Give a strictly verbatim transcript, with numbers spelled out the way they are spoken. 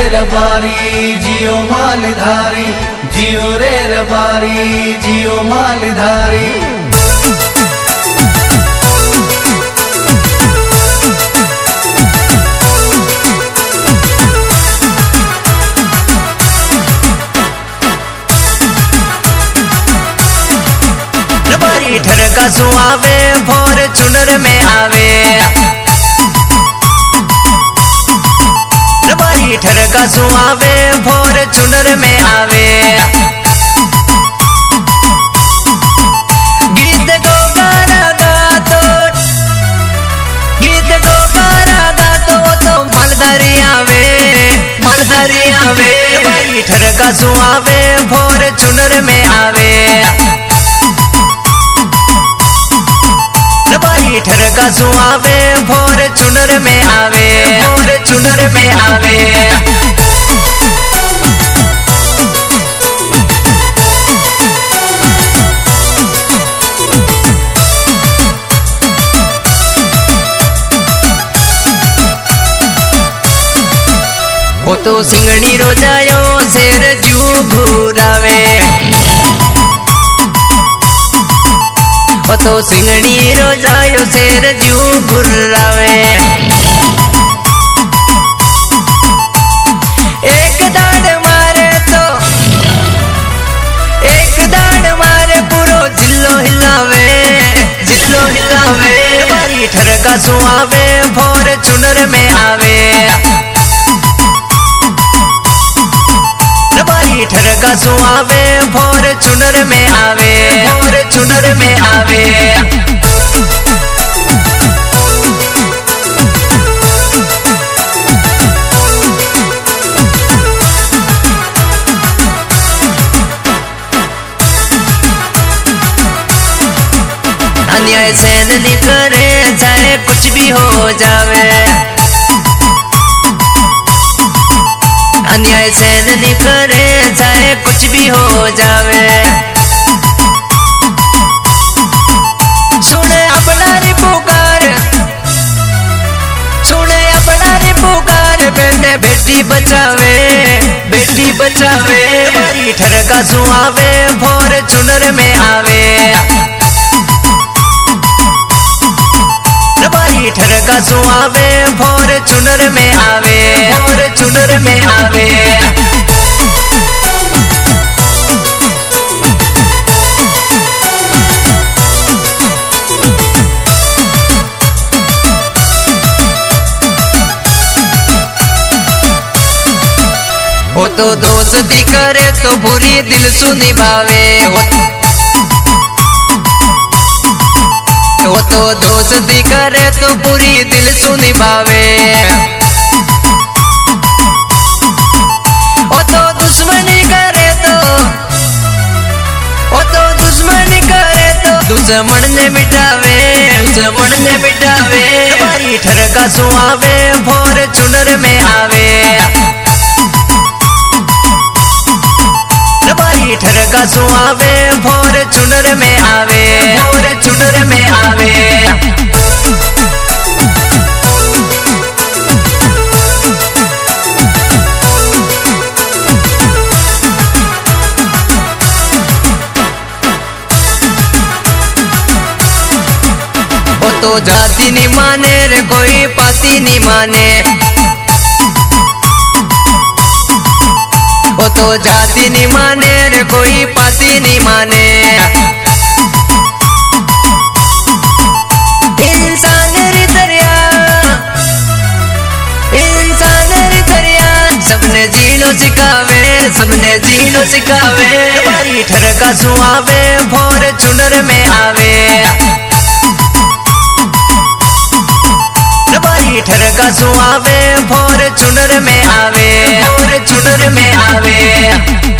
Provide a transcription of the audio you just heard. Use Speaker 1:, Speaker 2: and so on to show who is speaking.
Speaker 1: रबारी जियो मालधारी, जियो रे रबारी जियो मालधारी।
Speaker 2: रबारी ठरका सुहावे भोर चुनर में आवे, रबारी ठरका सुहावे भोर चुनर में आवे। गीत को गाना गातो, गीत को गाना गातो तो मालधारी आवे, मालधारी आवे। रबारी ठरका सुहावे भोर चुनर में आवे, रबारी ठरका सुहावे भोर चुनर में आवे, भोर चुनर में आवे। वो तो सिंगड़ी रोजायो शेर जू घूरावे, वो तो सिंगड़ी रोजायो शेर जू घुरावे। एक दाड़ मारे तो एक दाड़ मारे पूरो जिल्लो हिलावे, जिल्लो हिलावे। रबारी ठरका सुहावे भोर चुनर में आवे, रबारी ठरका सुहावे भोर चुनर में आवे, भोर चुनर में आवे। अन्याय सहन नहीं करे चाहे कुछ भी हो जावे, अन्याय सहन नहीं करे चाहे कुछ भी हो जावे। सुने अपना री पुकार, सुने अपना री पुकार, बेटे बेटी बचावे, बेटी बचावे। रबारी ठरका सुहावे भोर चुनर में आवे, रबारी ठरका सुहावे भोर चुनर में आवे, भोर चुनर में आवे। वो तो दोस्ती करे तो बुरी दिल सु निभावे, वो तो दोस्ती करे तो बुरी दिल सु निभावे। वो तो दुश्मनी करे तो, वो तो दुश्मनी करे तो दुश्मन ने मिटावे, दुश्मन ने मिटावे। रबारी ठरका सुहावे भोर चुनर में आवे, रबारी ठरका सुहावे भोर चुनर में आवे, भोर चुनर में आवे। वो तो जाति नहीं माने रे कोई पाती नहीं माने, वो तो जाति नहीं माने रे कोई पाती नहीं माने। इंसान री दरिया, इंसान री दरिया, सबने जीनो सिखावे, सबने जीनो सिखावे। रबारी ठरका सुहावे भोर चुनर में आवे, रबारी ठरका सुहावे भोर चुनर में आवे, भोर चुनर में आवे।